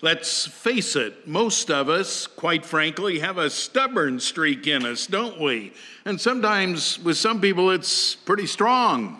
Let's face it, most of us, quite frankly, have a stubborn streak in us, don't we? And sometimes with some people it's pretty strong.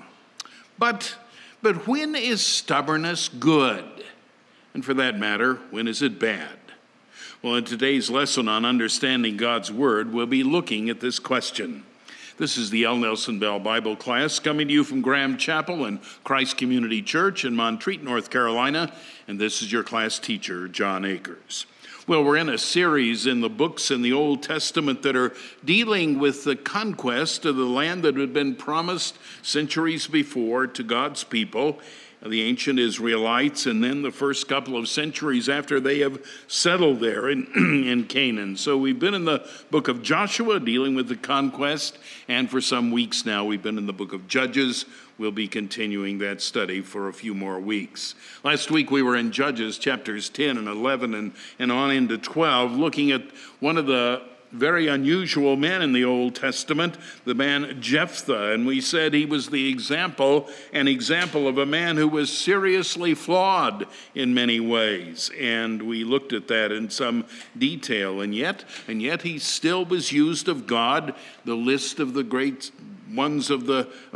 But when is stubbornness good? And for that matter, when is it bad? Well, in today's lesson on understanding God's Word, we'll be looking at this question. This is the L. Nelson Bell Bible class coming to you from Graham Chapel and Christ Community Church in Montreat, North Carolina, and this is your class teacher, John Akers. Well, we're in a series in the books in the Old Testament that are dealing with the conquest of the land that had been promised centuries before to God's people, the ancient Israelites, and then the first couple of centuries after they have settled there in Canaan. So we've been in the book of Joshua dealing with the conquest, and for some weeks now we've been in the book of Judges. We'll be continuing that study for a few more weeks. Last week we were in Judges chapters 10 and 11 and on into 12, looking at one of the very unusual men in the Old Testament, the man Jephthah, and we said he was an example of a man who was seriously flawed in many ways, and we looked at that in some detail, and yet he still was used of God. The list of the great ones of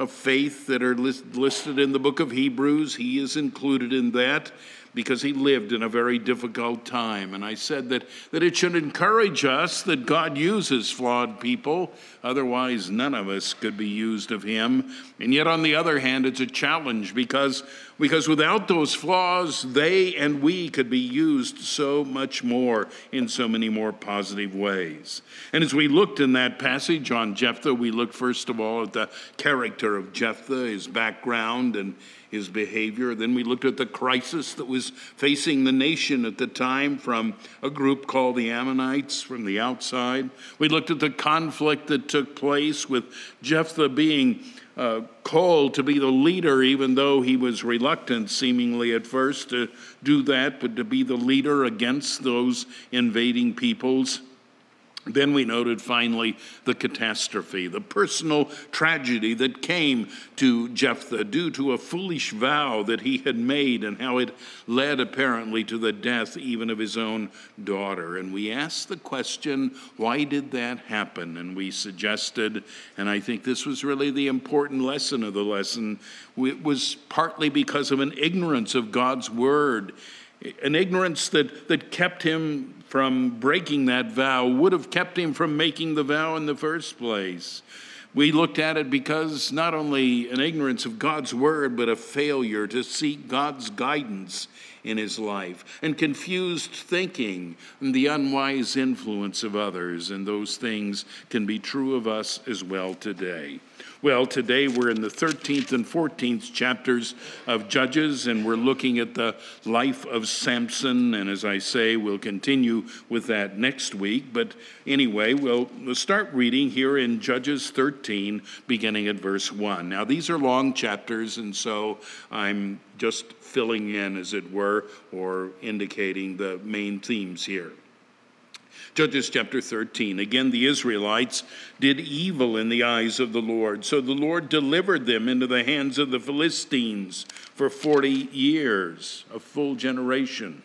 faith that are listed in the book of Hebrews, he is included in that, because he lived in a very difficult time. And I said that it should encourage us that God uses flawed people. Otherwise, none of us could be used of him. And yet, on the other hand, it's a challenge because without those flaws, they and we could be used so much more in so many more positive ways. And as we looked in that passage on Jephthah, we looked first of all at the character of Jephthah, his background and his behavior. Then we looked at the crisis that was facing the nation at the time from a group called the Ammonites from the outside. We looked at the conflict that took place with Jephthah being called to be the leader, even though he was reluctant seemingly at first to do that, but to be the leader against those invading peoples. Then we noted finally the catastrophe, the personal tragedy that came to Jephthah due to a foolish vow that he had made and how it led apparently to the death even of his own daughter. And we asked the question, why did that happen? And we suggested, and I think this was really the important lesson of the lesson, it was partly because of an ignorance of God's word, an ignorance that kept him from breaking that vow, would have kept him from making the vow in the first place. We looked at it because not only an ignorance of God's word, but a failure to seek God's guidance in his life, and confused thinking and the unwise influence of others, and those things can be true of us as well today. Well, today we're in the 13th and 14th chapters of Judges, and we're looking at the life of Samson, and as I say, we'll continue with that next week. But anyway, we'll start reading here in Judges 13, beginning at verse 1. Now, these are long chapters, and so I'm just filling in, as it were, or indicating the main themes here. Judges chapter 13. Again, the Israelites did evil in the eyes of the Lord. So the Lord delivered them into the hands of the Philistines for 40 years, a full generation.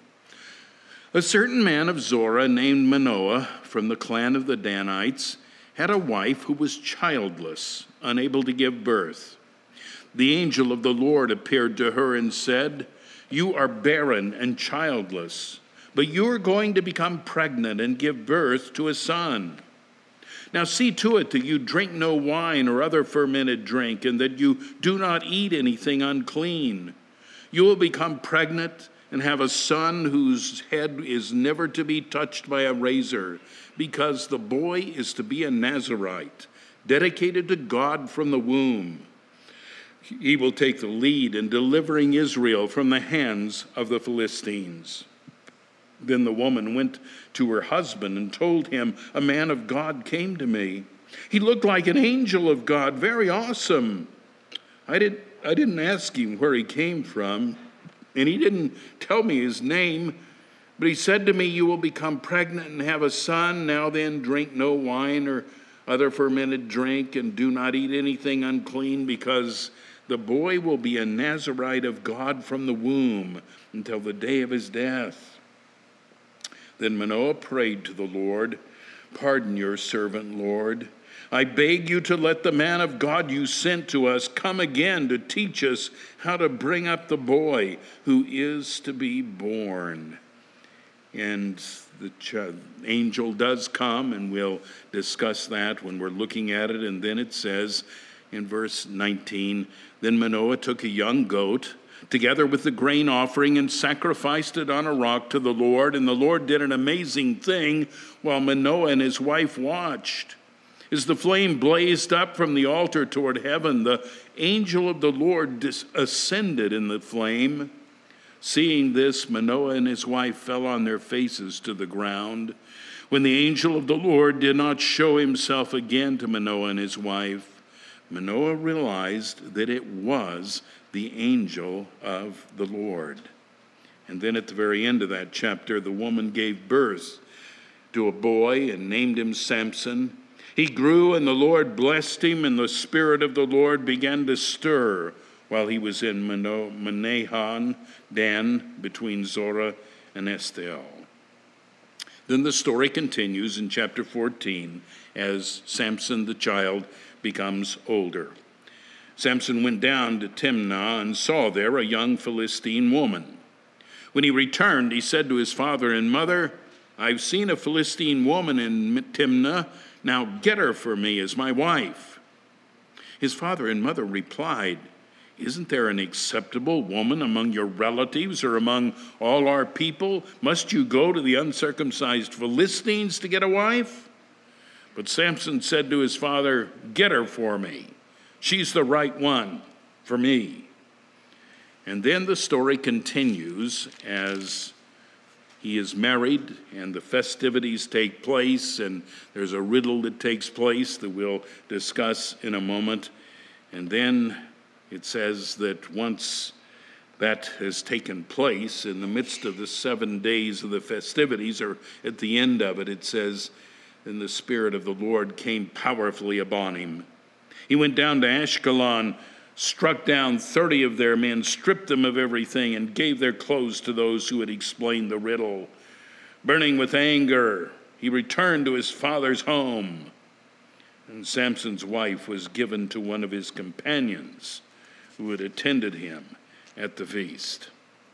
A certain man of Zorah named Manoah from the clan of the Danites had a wife who was childless, unable to give birth. The angel of the Lord appeared to her and said, "You are barren and childless, but you are going to become pregnant and give birth to a son. Now see to it that you drink no wine or other fermented drink, and that you do not eat anything unclean. You will become pregnant and have a son whose head is never to be touched by a razor, because the boy is to be a Nazirite, dedicated to God from the womb. He will take the lead in delivering Israel from the hands of the Philistines." Then the woman went to her husband and told him, "A man of God came to me. He looked like an angel of God, very awesome. I didn't ask him where he came from, and he didn't tell me his name, but he said to me, 'You will become pregnant and have a son. Now then, drink no wine or other fermented drink, and do not eat anything unclean, because the boy will be a Nazirite of God from the womb until the day of his death.' Then Manoah prayed to the Lord, "Pardon your servant, Lord. I beg you to let the man of God you sent to us come again to teach us how to bring up the boy who is to be born." And the angel does come, and we'll discuss that when we're looking at it. And then it says in verse 19, "Then Manoah took a young goat together with the grain offering and sacrificed it on a rock to the Lord. And the Lord did an amazing thing while Manoah and his wife watched. As the flame blazed up from the altar toward heaven, the angel of the Lord ascended in the flame. Seeing this, Manoah and his wife fell on their faces to the ground. When the angel of the Lord did not show himself again to Manoah and his wife, Manoah realized that it was the angel of the Lord." And then at the very end of that chapter, the woman gave birth to a boy and named him Samson. He grew, and the Lord blessed him, and the Spirit of the Lord began to stir while he was in Manahan, Dan, between Zorah and Eshtaol. Then the story continues in chapter 14 as Samson the child becomes older. Samson went down to Timnah and saw there a young Philistine woman. When he returned, he said to his father and mother, "I've seen a Philistine woman in Timnah. Now get her for me as my wife." His father and mother replied, "Isn't there an acceptable woman among your relatives or among all our people? Must you go to the uncircumcised Philistines to get a wife?" But Samson said to his father, "Get her for me. She's the right one for me." And then the story continues as he is married and the festivities take place, and there's a riddle that takes place that we'll discuss in a moment. And then it says that once that has taken place, in the midst of the 7 days of the festivities, or at the end of it, it says, "Then the Spirit of the Lord came powerfully upon him. He went down to Ashkelon, struck down 30 of their men, stripped them of everything, and gave their clothes to those who had explained the riddle. Burning with anger, he returned to his father's home. And Samson's wife was given to one of his companions who had attended him at the feast."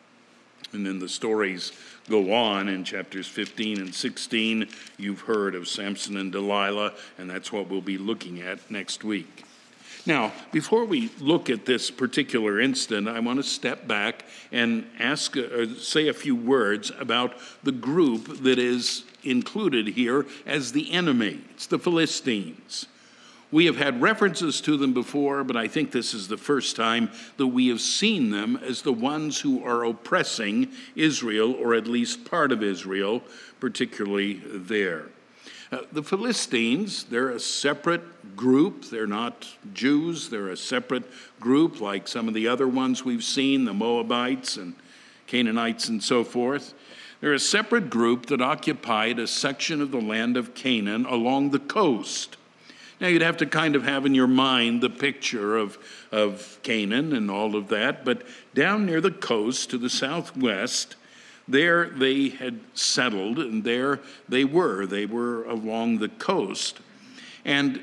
And then the stories go on in chapters 15 and 16. You've heard of Samson and Delilah, and that's what we'll be looking at next week. Now, before we look at this particular incident, I want to step back and say a few words about the group that is included here as the enemy. It's the Philistines. We have had references to them before, but I think this is the first time that we have seen them as the ones who are oppressing Israel, or at least part of Israel, particularly there. The Philistines, they're a separate group. They're not Jews. They're a separate group like some of the other ones we've seen, the Moabites and Canaanites and so forth. They're a separate group that occupied a section of the land of Canaan along the coast. Now, you'd have to kind of have in your mind the picture of Canaan and all of that, but down near the coast to the southwest, there they had settled, and there they were. They were along the coast. And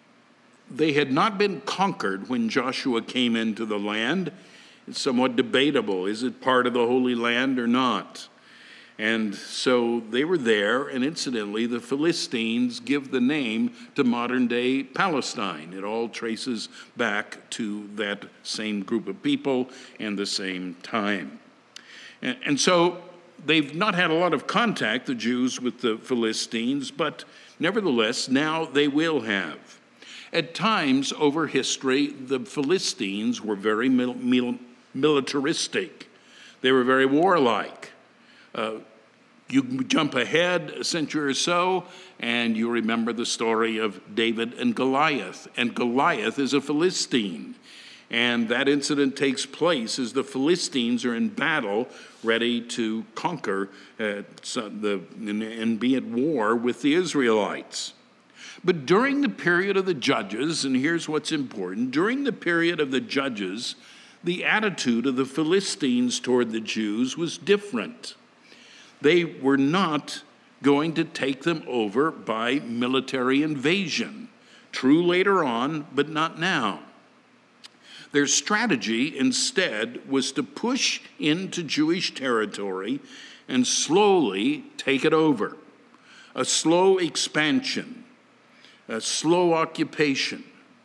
they had not been conquered when Joshua came into the land. It's somewhat debatable. Is it part of the Holy Land or not? And so they were there, and incidentally, the Philistines give the name to modern-day Palestine. It all traces back to that same group of people and the same time. And so they've not had a lot of contact, the Jews, with the Philistines, but nevertheless, now they will have. At times over history, the Philistines were very militaristic. They were very warlike. You jump ahead a century or so, and you remember the story of David and Goliath. And Goliath is a Philistine. And that incident takes place as the Philistines are in battle, ready to conquer and be at war with the Israelites. But during the period of the Judges, and here's what's important, during the period of the Judges, the attitude of the Philistines toward the Jews was different. They were not going to take them over by military invasion. True later on, but not now. Their strategy instead was to push into Jewish territory and slowly take it over. A slow expansion, a slow occupation.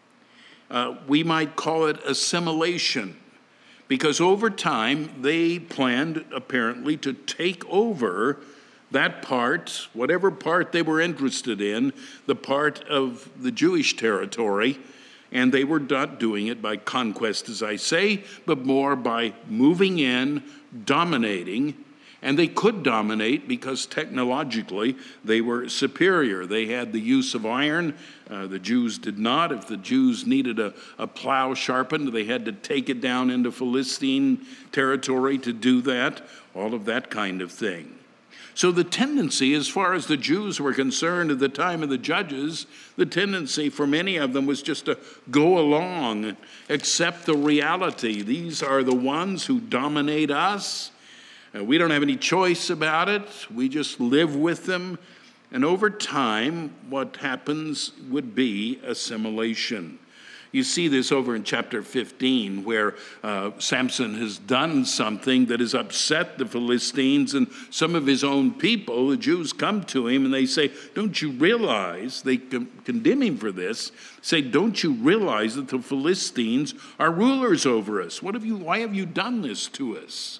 We might call it assimilation, because over time they planned apparently to take over that part, whatever part they were interested in, the part of the Jewish territory, and they were not doing it by conquest, as I say, but more by moving in, dominating, and they could dominate because technologically they were superior. They had the use of iron. The Jews did not. If the Jews needed a plow sharpened, they had to take it down into Philistine territory to do that, all of that kind of thing. So the tendency, as far as the Jews were concerned at the time of the Judges, the tendency for many of them was just to go along and accept the reality. These are the ones who dominate us. We don't have any choice about it. We just live with them. And over time, what happens would be assimilation. You see this over in chapter 15, where Samson has done something that has upset the Philistines, and some of his own people, the Jews, come to him and they say, don't you realize, they condemn him for this, say, don't you realize that the Philistines are rulers over us? Why have you done this to us?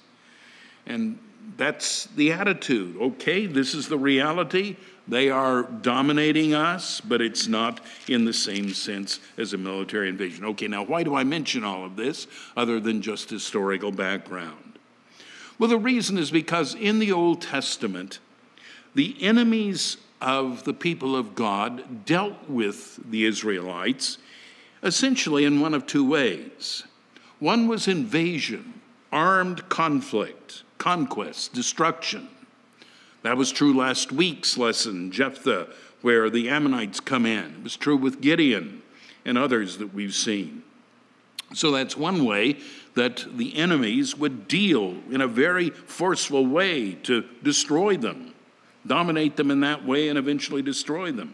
And that's the attitude. Okay, this is the reality. They are dominating us, but it's not in the same sense as a military invasion. Okay, now why do I mention all of this other than just historical background? Well, the reason is because in the Old Testament, the enemies of the people of God dealt with the Israelites essentially in one of two ways. One was invasion, armed conflict, conquest, destruction. That was true last week's lesson, Jephthah, where the Ammonites come in. It was true with Gideon and others that we've seen. So that's one way that the enemies would deal in a very forceful way to destroy them, dominate them in that way, and eventually destroy them.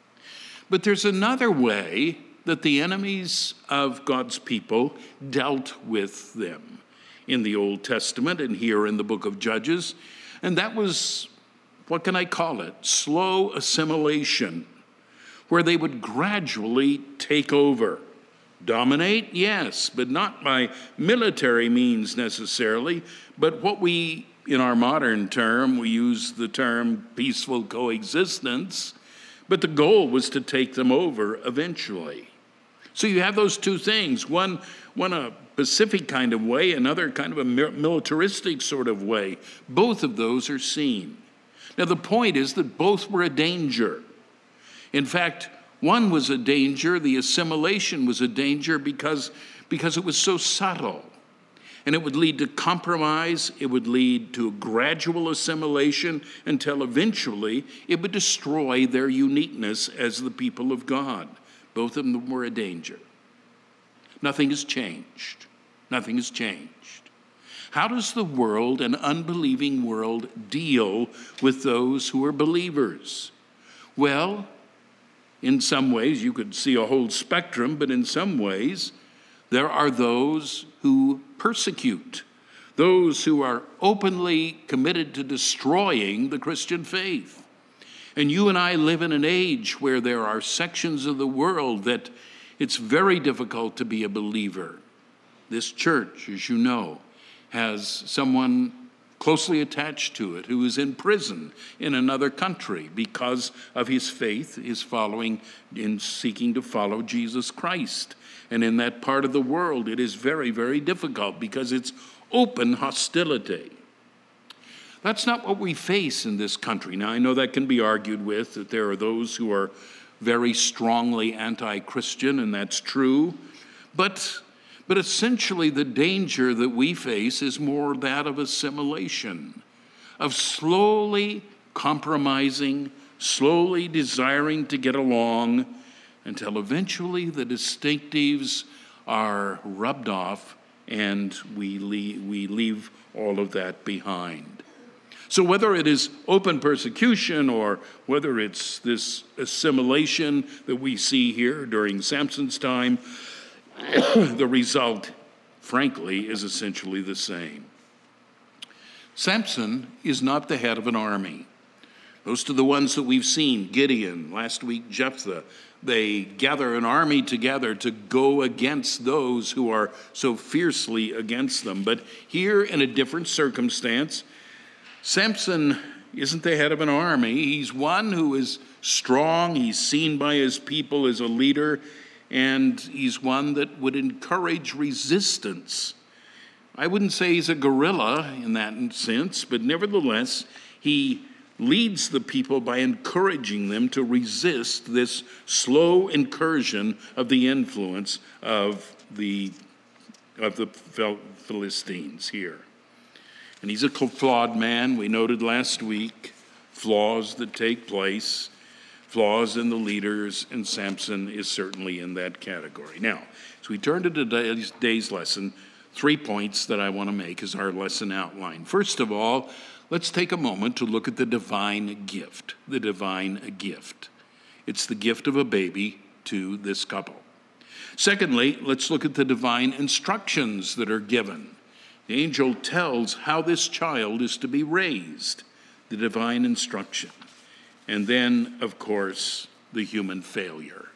But there's another way that the enemies of God's people dealt with them in the Old Testament and here in the book of Judges. And that was, what can I call it? Slow assimilation, where they would gradually take over. Dominate, yes, but not by military means necessarily, but what we, in our modern term, we use the term peaceful coexistence, but the goal was to take them over eventually. So you have those two things, one a pacific kind of way, another kind of a militaristic sort of way. Both of those are seen. Now the point is that both were a danger. In fact, one was a danger, the assimilation was a danger because it was so subtle. And it would lead to compromise, it would lead to a gradual assimilation until eventually it would destroy their uniqueness as the people of God. Both of them were a danger. Nothing has changed. Nothing has changed. How does the world, an unbelieving world, deal with those who are believers? Well, in some ways, you could see a whole spectrum, but in some ways, there are those who persecute, those who are openly committed to destroying the Christian faith. And you and I live in an age where there are sections of the world that it's very difficult to be a believer. This church, as you know, has someone closely attached to it who is in prison in another country because of his faith, his following in seeking to follow Jesus Christ. And in that part of the world, it is very, very difficult because it's open hostility. That's not what we face in this country. Now, I know that can be argued with, that there are those who are very strongly anti-Christian, and that's true. But essentially the danger that we face is more that of assimilation, of slowly compromising, slowly desiring to get along, until eventually the distinctives are rubbed off and we leave all of that behind. So whether it is open persecution or whether it's this assimilation that we see here during Samson's time, the result, frankly, is essentially the same. Samson is not the head of an army. Most of the ones that we've seen, Gideon, last week Jephthah, they gather an army together to go against those who are so fiercely against them. But here, in a different circumstance, Samson isn't the head of an army. He's one who is strong. He's seen by his people as a leader, and he's one that would encourage resistance. I wouldn't say he's a guerrilla in that sense, but nevertheless, he leads the people by encouraging them to resist this slow incursion of the influence of the Philistines here. And he's a flawed man. We noted last week flaws that take place, flaws in the leaders, and Samson is certainly in that category. Now, as we turn to today's lesson, 3 points that I want to make as our lesson outline. First of all, let's take a moment to look at the divine gift. The divine gift. It's the gift of a baby to this couple. Secondly, let's look at the divine instructions that are given. The angel tells how this child is to be raised, the divine instruction. And then, of course, the human failure.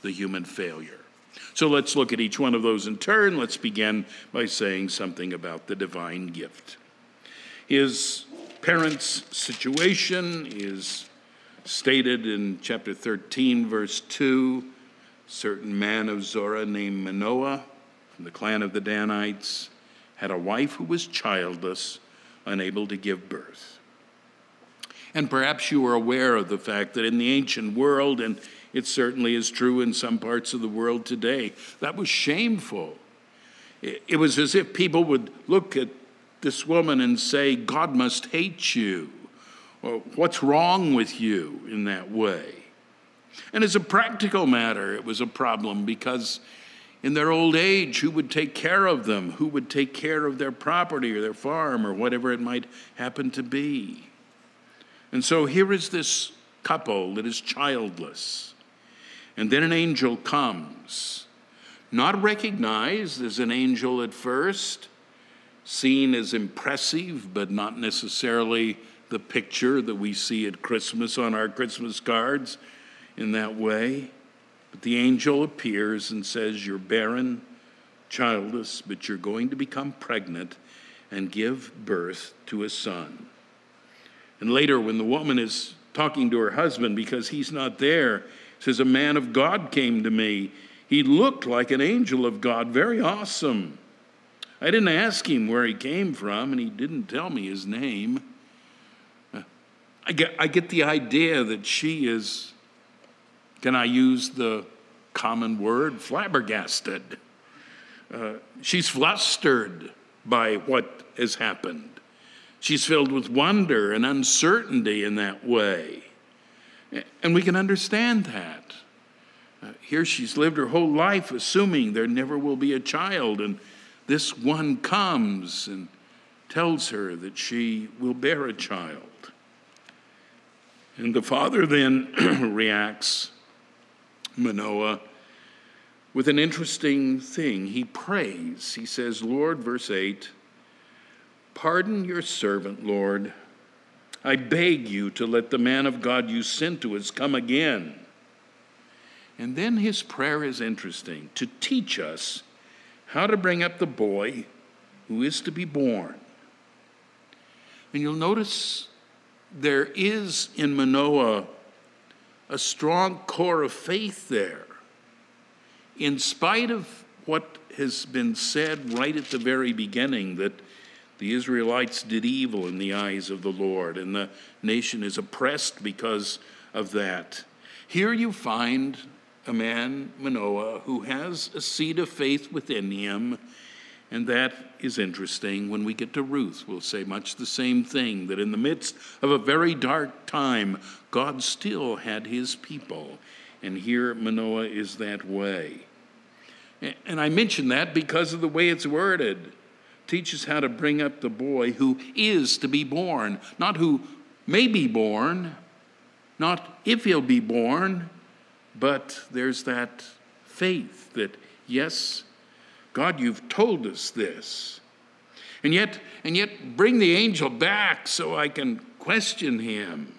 So let's look at each one of those in turn. Let's begin by saying something about the divine gift. His parents' situation is stated in chapter 13, verse 2. A certain man of Zorah named Manoah from the clan of the Danites had a wife who was childless, unable to give birth. And perhaps you are aware of the fact that in the ancient world, and it certainly is true in some parts of the world today, that was shameful. It was as if people would look at this woman and say, God must hate you, or what's wrong with you in that way. And as a practical matter, it was a problem because in their old age, who would take care of them? Who would take care of their property or their farm or whatever it might happen to be? And so here is this couple that is childless. And then an angel comes, not recognized as an angel at first, seen as impressive, but not necessarily the picture that we see at Christmas on our Christmas cards in that way. But the angel appears and says, you're barren, childless, but you're going to become pregnant and give birth to a son. And later, when the woman is talking to her husband because he's not there, says, a man of God came to me. He looked like an angel of God, very awesome. I didn't ask him where he came from, and he didn't tell me his name. I get the idea that she is, can I use the common word, flabbergasted. She's flustered by what has happened. She's filled with wonder and uncertainty in that way. And we can understand that. Here she's lived her whole life assuming there never will be a child, and this one comes and tells her that she will bear a child. And the father then reacts, Manoah, with an interesting thing. He prays. He says, Lord, verse 8, pardon your servant, Lord. I beg you to let the man of God you sent to us come again. And then his prayer is interesting, to teach us how to bring up the boy who is to be born. And you'll notice there is in Manoah a strong core of faith there. In spite of what has been said right at the very beginning, that the Israelites did evil in the eyes of the Lord, and the nation is oppressed because of that. Here you find a man, Manoah, who has a seed of faith within him, and that is interesting. When we get to Ruth, we'll say much the same thing, that in the midst of a very dark time, God still had his people, and here Manoah is that way. And I mention that because of the way it's worded. teaches how to bring up the boy who is to be born, not who may be born, not if he'll be born, but there's that faith that, yes, God, you've told us this. And yet bring the angel back so I can question him.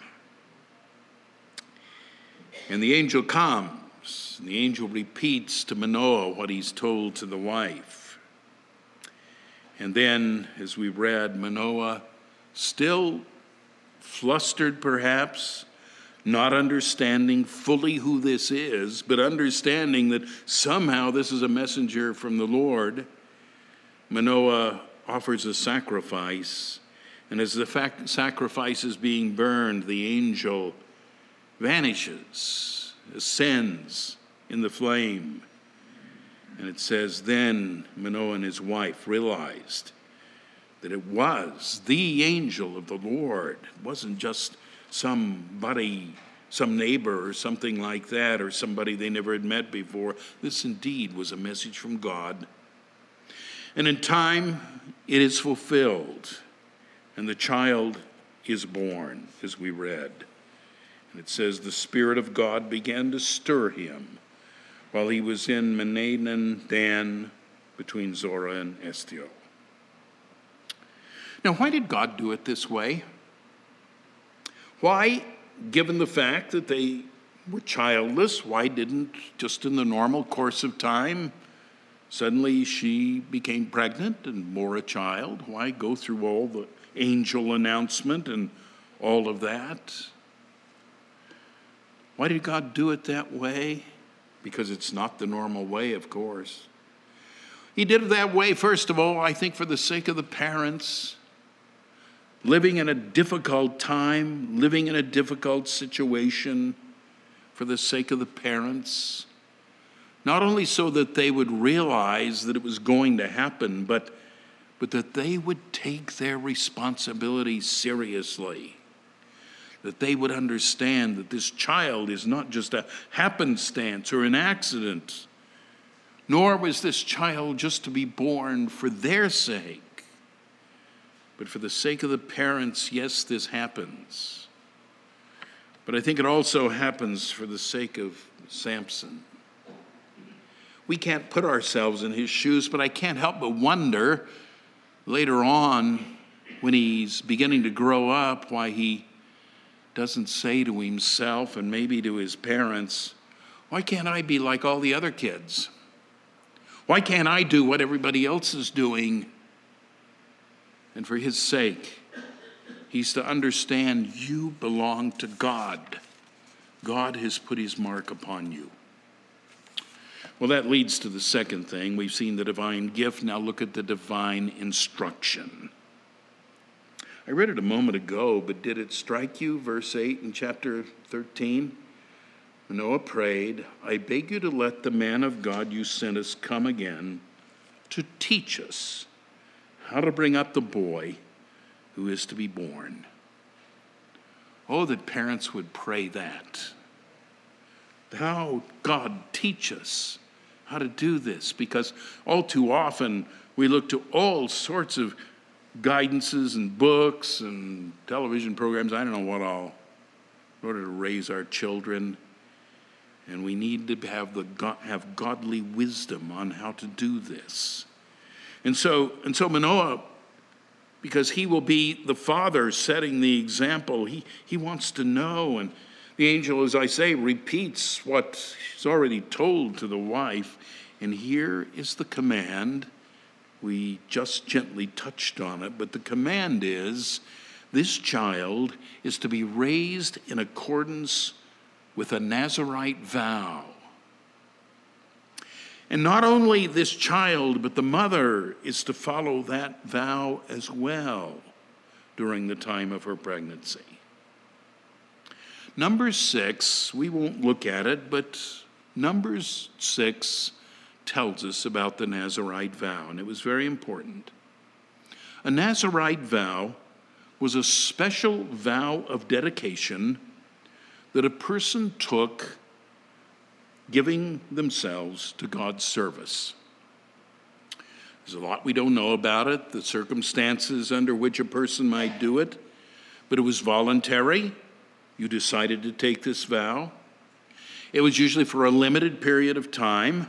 And the angel comes, and the angel repeats to Manoah what he's told to the wife. And then, as we read, Manoah, still flustered perhaps, not understanding fully who this is, but understanding that somehow this is a messenger from the Lord, Manoah offers a sacrifice. And as the sacrifice is being burned, the angel vanishes, ascends in the flame. And it says, then Manoah and his wife realized that it was the angel of the Lord. It wasn't just somebody, some neighbor or something like that, or somebody they never had met before. This indeed was a message from God. And in time, it is fulfilled, and the child is born, as we read. And it says, the Spirit of God began to stir him while he was in Mananan Dan between Zorah and Eshtaol. Now, why did God do it this way? Why, given the fact that they were childless, why didn't, just in the normal course of time, suddenly she became pregnant and bore a child? Why go through all the angel announcement and all of that? Why did God do it that way? Because it's not the normal way, of course. He did it that way, first of all, I think for the sake of the parents, living in a difficult time, living in a difficult situation, for the sake of the parents. Not only so that they would realize that it was going to happen, but that they would take their responsibility seriously. That they would understand that this child is not just a happenstance or an accident, nor was this child just to be born for their sake, but for the sake of the parents. Yes, this happens. But I think it also happens for the sake of Samson. We can't put ourselves in his shoes, but I can't help but wonder later on when he's beginning to grow up why he doesn't say to himself and maybe to his parents, why can't I be like all the other kids? Why can't I do what everybody else is doing? And for his sake, he's to understand you belong to God. God has put his mark upon you. Well, that leads to the second thing. We've seen the divine gift. Now look at the divine instruction. I read it a moment ago, but did it strike you? Verse 8 in chapter 13. Manoah prayed, I beg you to let the man of God you sent us come again to teach us how to bring up the boy who is to be born. Oh, that parents would pray that. How God teach us how to do this, because all too often we look to all sorts of guidances and books and television programs, I don't know what all, in order to raise our children. And we need to have godly wisdom on how to do this. And so Manoah, because he will be the father setting the example, he wants to know. And the angel, as I say, repeats what he's already told to the wife. And here is the command. We just gently touched on it, but the command is, this child is to be raised in accordance with a Nazirite vow. And not only this child, but the mother is to follow that vow as well during the time of her pregnancy. Numbers 6, we won't look at it, but Numbers 6 tells us about the Nazirite vow, and it was very important. A Nazirite vow was a special vow of dedication that a person took giving themselves to God's service. There's a lot we don't know about it, the circumstances under which a person might do it, but it was voluntary. You decided to take this vow. It was usually for a limited period of time.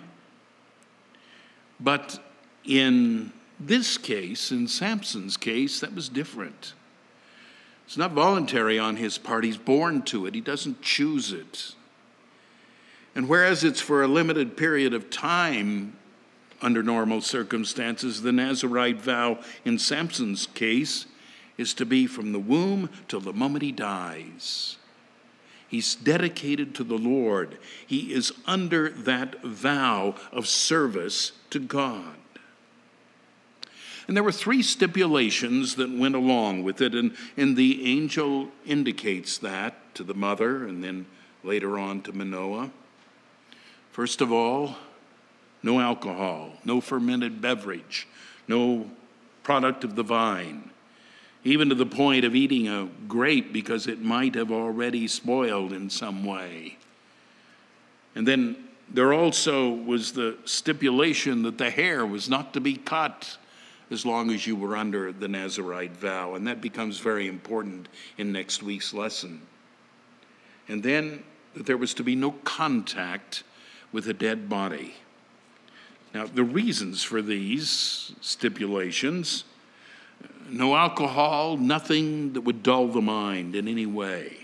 But in this case, in Samson's case, that was different. It's not voluntary on his part. He's born to it. He doesn't choose it. And whereas it's for a limited period of time under normal circumstances, the Nazirite vow in Samson's case is to be from the womb till the moment he dies. He's dedicated to the Lord. He is under that vow of service to God. And there were 3 stipulations that went along with it, and the angel indicates that to the mother and then later on to Manoah. First of all, no alcohol, no fermented beverage, no product of the vine, even to the point of eating a grape because it might have already spoiled in some way. And then there also was the stipulation that the hair was not to be cut as long as you were under the Nazirite vow, and that becomes very important in next week's lesson. And then that there was to be no contact with a dead body. Now, the reasons for these stipulations: no alcohol, nothing that would dull the mind in any way.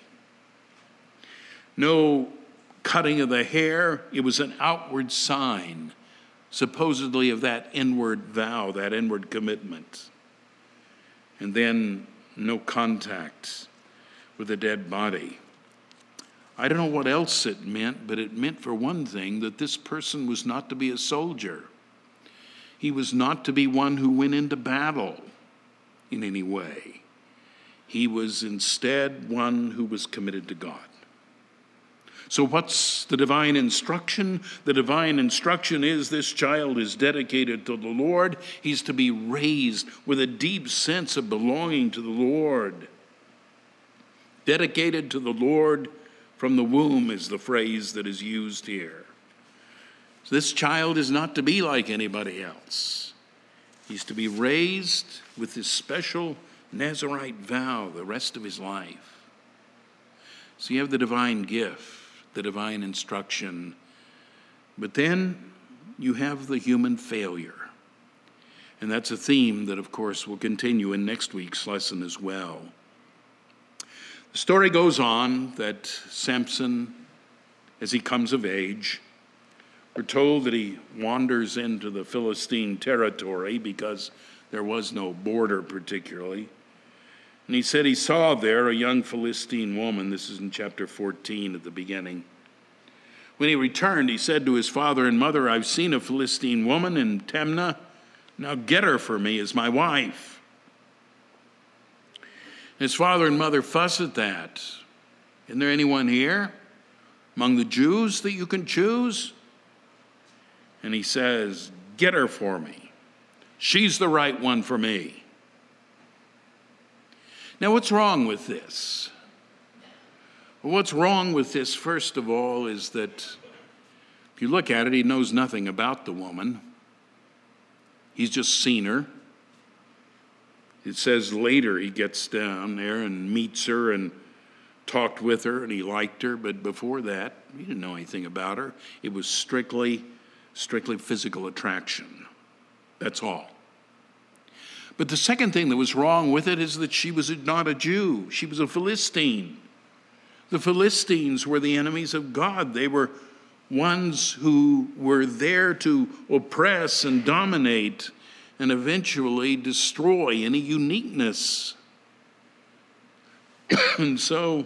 No cutting of the hair. It was an outward sign, supposedly, of that inward vow, that inward commitment. And then no contact with a dead body. I don't know what else it meant, but it meant, for one thing, that this person was not to be a soldier. He was not to be one who went into battle in any way. He was instead one who was committed to God. So what's the divine instruction? The divine instruction is this child is dedicated to the Lord. He's to be raised with a deep sense of belonging to the Lord. Dedicated to the Lord from the womb is the phrase that is used here. So this child is not to be like anybody else. He's to be raised with this special Nazirite vow the rest of his life. So you have the divine gift, the divine instruction, but then you have the human failure. And that's a theme that, of course, will continue in next week's lesson as well. The story goes on that Samson, as he comes of age, we're told that he wanders into the Philistine territory because there was no border particularly. And he said he saw there a young Philistine woman. This is in chapter 14 at the beginning. When he returned, he said to his father and mother, "I've seen a Philistine woman in Timnah. Now get her for me as my wife." His father and mother fuss at that. Isn't there anyone here among the Jews that you can choose? And he says, "Get her for me. She's the right one for me." Now, what's wrong with this? Well, what's wrong with this, first of all, is that if you look at it, he knows nothing about the woman. He's just seen her. It says later he gets down there and meets her and talked with her and he liked her, but before that, he didn't know anything about her. It was strictly physical attraction. That's all. But the second thing that was wrong with it is that she was not a Jew. She was a Philistine. The Philistines were the enemies of God. They were ones who were there to oppress and dominate and eventually destroy any uniqueness. And so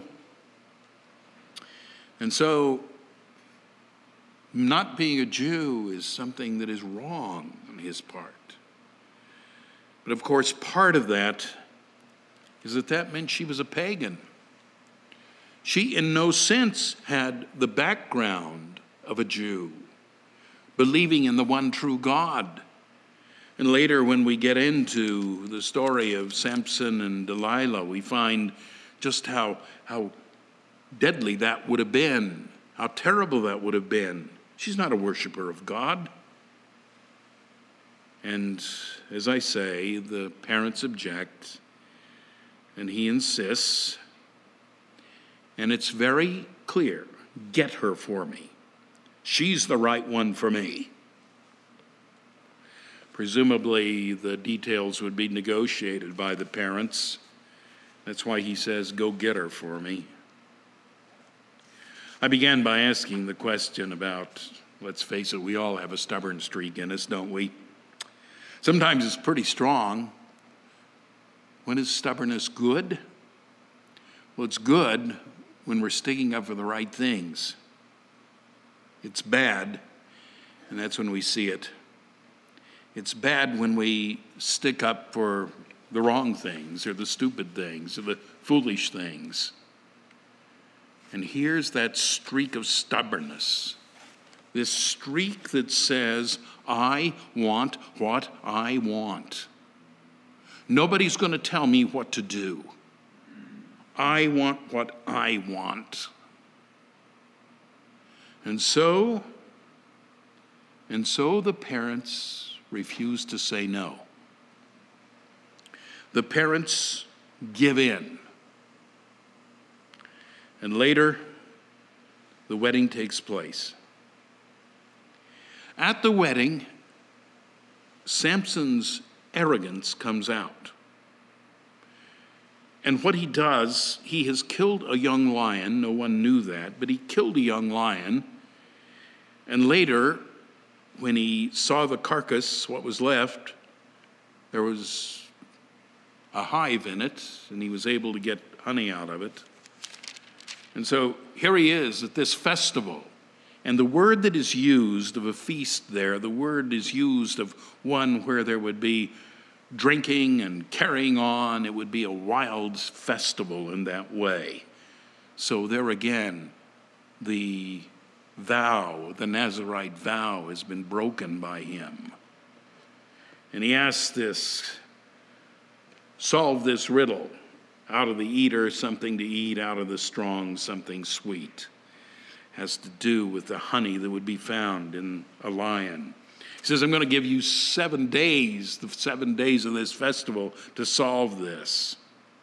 not being a Jew is something that is wrong on his part. But of course, part of that is that meant she was a pagan. She in no sense had the background of a Jew, believing in the one true God. And later, when we get into the story of Samson and Delilah, we find just how deadly that would have been, how terrible that would have been. She's not a worshiper of God. And as I say, the parents object, and he insists, and it's very clear, get her for me. She's the right one for me. Presumably, the details would be negotiated by the parents. That's why he says, go get her for me. I began by asking the question about, let's face it, we all have a stubborn streak in us, don't we? Sometimes it's pretty strong. When is stubbornness good? Well, it's good when we're sticking up for the right things. It's bad, and that's when we see it. It's bad when we stick up for the wrong things or the stupid things or the foolish things. And here's that streak of stubbornness, this streak that says, I want what I want. Nobody's going to tell me what to do. I want what I want. And so the parents refuse to say no. The parents give in. And later, the wedding takes place. At the wedding, Samson's arrogance comes out. And what he does, he has killed a young lion. No one knew that, but he killed a young lion. And later, when he saw the carcass, what was left, there was a hive in it, and he was able to get honey out of it. And so here he is at this festival. And the word that is used of a feast there, the word is used of one where there would be drinking and carrying on. It would be a wild festival in that way. So there again, the vow, the Nazirite vow, has been broken by him. And he asks this, solve this riddle. Out of the eater, something to eat. Out of the strong, something sweet. Has to do with the honey that would be found in a lion. He says, I'm going to give you 7 days, the 7 days of this festival, to solve this.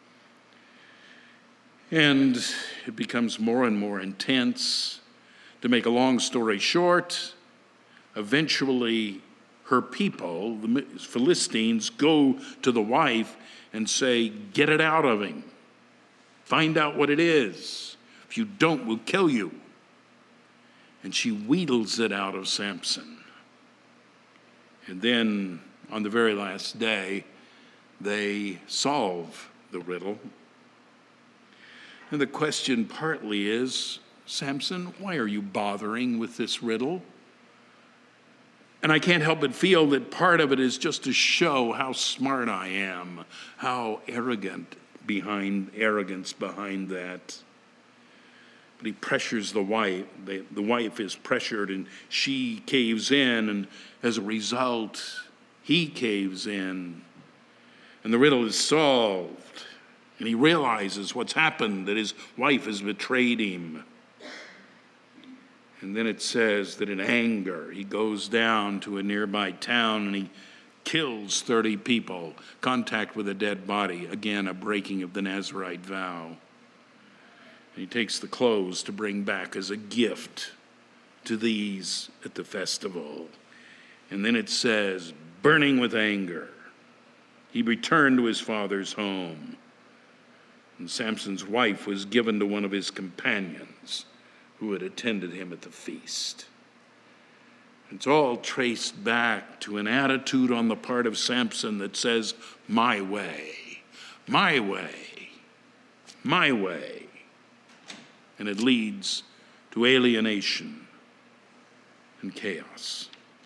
And it becomes more and more intense. To make a long story short, eventually her people, the Philistines, go to the wife and say, get it out of him. Find out what it is. If you don't, we'll kill you. And she wheedles it out of Samson. And then on the very last day, they solve the riddle. And the question partly is, Samson, why are you bothering with this riddle? And I can't help but feel that part of it is just to show how smart I am, how arrogance behind that. But he pressures the wife. The wife is pressured, and she caves in, and as a result, he caves in. And the riddle is solved, and he realizes what's happened, that his wife has betrayed him. And then it says that in anger, he goes down to a nearby town and he kills 30 people, contact with a dead body, again, a breaking of the Nazirite vow. And he takes the clothes to bring back as a gift to these at the festival. And then it says, burning with anger, he returned to his father's home. And Samson's wife was given to one of his companions who had attended him at the feast. It's all traced back to an attitude on the part of Samson that says, my way, my way, my way. And it leads to alienation and chaos.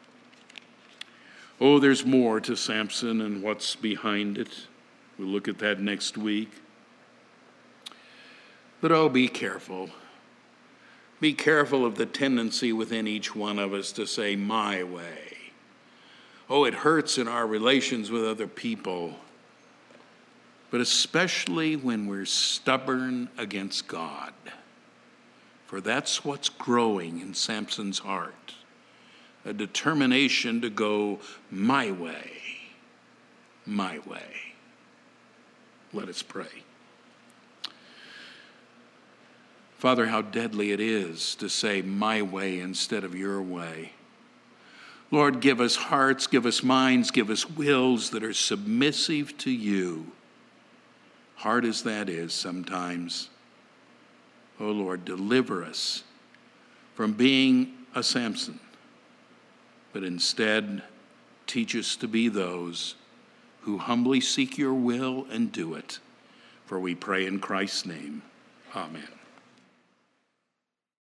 Oh, there's more to Samson and what's behind it. We'll look at that next week. But oh, be careful. Be careful of the tendency within each one of us to say, my way. Oh, it hurts in our relations with other people, but especially when we're stubborn against God. For that's what's growing in Samson's heart. a determination to go my way. My way. Let us pray. Father, how deadly it is to say my way instead of your way. Lord, give us hearts, give us minds, give us wills that are submissive to you. Hard as that is sometimes. Oh Lord, deliver us from being a Samson, but instead teach us to be those who humbly seek your will and do it. For we pray in Christ's name. Amen.